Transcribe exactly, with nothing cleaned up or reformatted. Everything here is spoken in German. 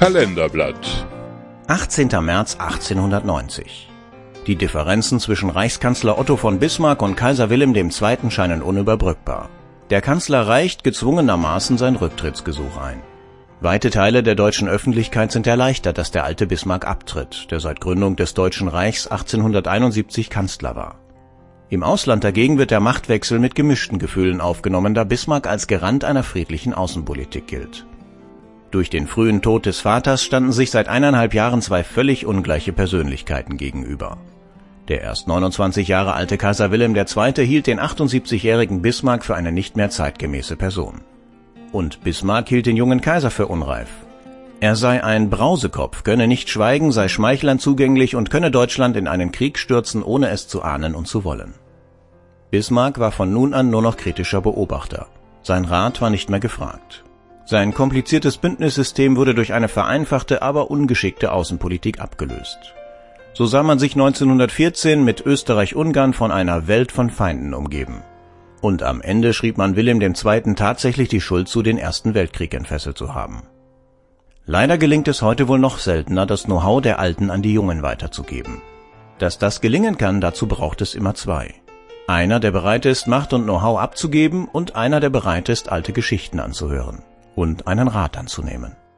Kalenderblatt. achtzehnter März achtzehnhundertneunzig. Die Differenzen zwischen Reichskanzler Otto von Bismarck und Kaiser Wilhelm der Zweite. scheinen unüberbrückbar. Der Kanzler reicht gezwungenermaßen sein Rücktrittsgesuch ein. Weite Teile der deutschen Öffentlichkeit sind erleichtert, dass der alte Bismarck abtritt, der seit Gründung des Deutschen Reichs achtzehnhunderteinundsiebzig Kanzler war. Im Ausland dagegen wird der Machtwechsel mit gemischten Gefühlen aufgenommen, da Bismarck als Garant einer friedlichen Außenpolitik gilt. Durch den frühen Tod des Vaters standen sich seit eineinhalb Jahren zwei völlig ungleiche Persönlichkeiten gegenüber. Der erst neunundzwanzig Jahre alte Kaiser Wilhelm der Zweite. hielt den achtundsiebzigjährigen Bismarck für eine nicht mehr zeitgemäße Person. Und Bismarck hielt den jungen Kaiser für unreif. Er sei ein Brausekopf, könne nicht schweigen, sei Schmeichlern zugänglich und könne Deutschland in einen Krieg stürzen, ohne es zu ahnen und zu wollen. Bismarck war von nun an nur noch kritischer Beobachter. Sein Rat war nicht mehr gefragt. Sein kompliziertes Bündnissystem wurde durch eine vereinfachte, aber ungeschickte Außenpolitik abgelöst. So sah man sich neunzehnhundertvierzehn mit Österreich-Ungarn von einer Welt von Feinden umgeben. Und am Ende schrieb man Wilhelm der Zweite. tatsächlich die Schuld zu, den Ersten Weltkrieg entfesselt zu haben. Leider gelingt es heute wohl noch seltener, das Know-how der Alten an die Jungen weiterzugeben. Dass das gelingen kann, dazu braucht es immer zwei. Einer, der bereit ist, Macht und Know-how abzugeben, und einer, der bereit ist, alte Geschichten anzuhören und einen Rat anzunehmen.